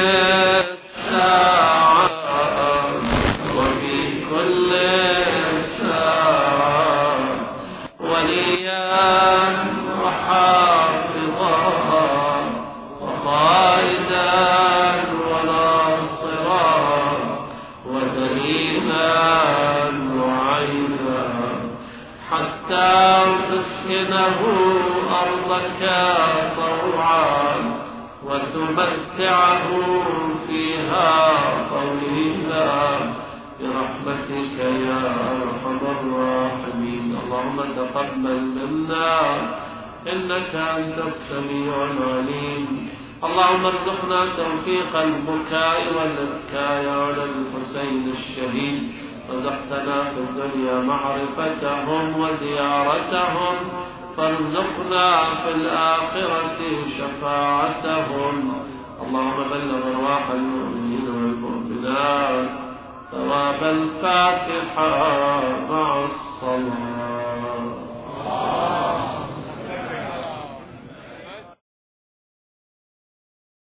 [SPEAKER 1] الساعة وفي كل ساعة وليا وحافظا وقائدا وناصرا ودليلا وعينا، حتى تسكنه أرضك طوعا وتمتعه فيها طويلا برحمتك يا أرحم الراحمين. اللهم تقبل منا إنك أنت السميع العليم. اللهم ارزقنا توفيق البكاء والإبكاء على الحسين الشهيد. رزقتنا في الدنيا معرفتهم وزيارتهم، فارزقنا في الآخرة شفاعتهم. اللهم بلغ أرواح المؤمنين والمؤمنات ثواب الفاتحة مع الصلاة.